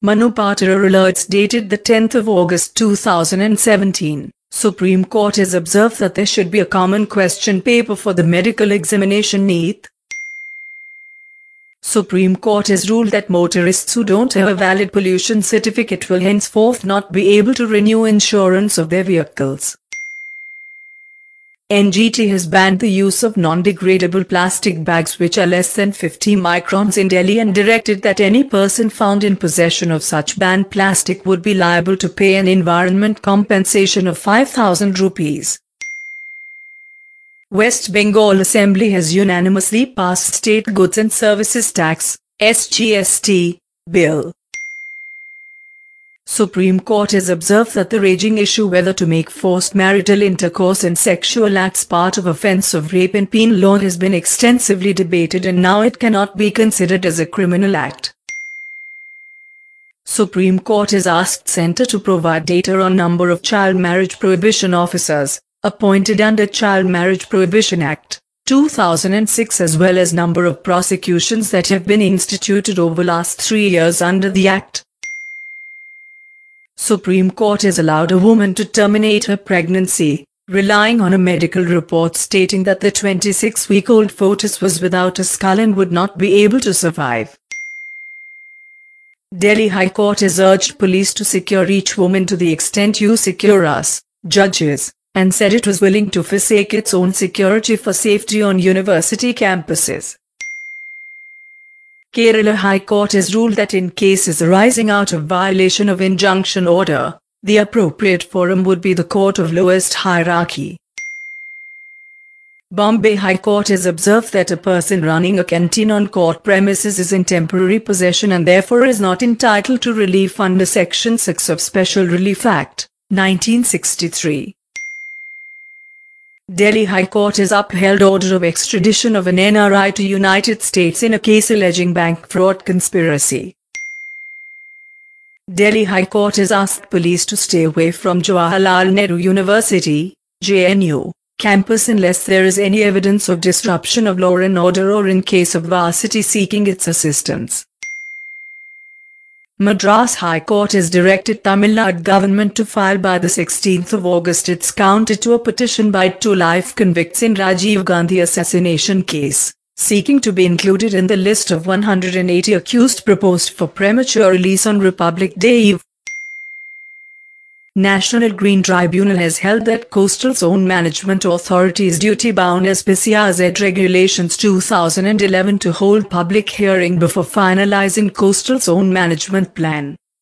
Manu Patora alerts dated the 10th of August 2017. Supreme Court has observed that there should be a common question paper for the medical examination NEET. Supreme Court has ruled that motorists who don't have a valid pollution certificate will henceforth not be able to renew insurance of their vehicles. NGT has banned the use of non-degradable plastic bags which are less than 50 microns in Delhi and directed that any person found in possession of such banned plastic would be liable to pay an environment compensation of 5,000 rupees. West Bengal Assembly has unanimously passed State Goods and Services Tax (SGST) bill. Supreme Court has observed that the raging issue whether to make forced marital intercourse and sexual acts part of offence of rape in penal law has been extensively debated and now it cannot be considered as a criminal act. Supreme Court has asked Centre to provide data on number of child marriage prohibition officers appointed under Child Marriage Prohibition Act 2006 as well as number of prosecutions that have been instituted over last 3 years under the Act. Supreme Court has allowed a woman to terminate her pregnancy, relying on a medical report stating that the 26-week-old fetus was without a skull and would not be able to survive. Delhi High Court has urged police to secure each woman to the extent you secure us, judges, and said it was willing to forsake its own security for safety on university campuses. Kerala High Court has ruled that in cases arising out of violation of injunction order, the appropriate forum would be the court of lowest hierarchy. Bombay High Court has observed that a person running a canteen on court premises is in temporary possession and therefore is not entitled to relief under Section 6 of Special Relief Act, 1963. Delhi High Court has upheld order of extradition of an NRI to United States in a case alleging bank fraud conspiracy. Delhi High Court has asked police to stay away from Jawaharlal Nehru University, JNU, campus unless there is any evidence of disruption of law and order or in case of varsity seeking its assistance. Madras High Court has directed Tamil Nadu government to file by the 16th of August its counter to a petition by 2 life convicts in Rajiv Gandhi assassination case, seeking to be included in the list of 180 accused proposed for premature release on Republic Day Eve. National Green Tribunal has held that Coastal Zone Management Authority is duty-bound as per CRZ Regulations 2011 to hold public hearing before finalizing Coastal Zone Management Plan.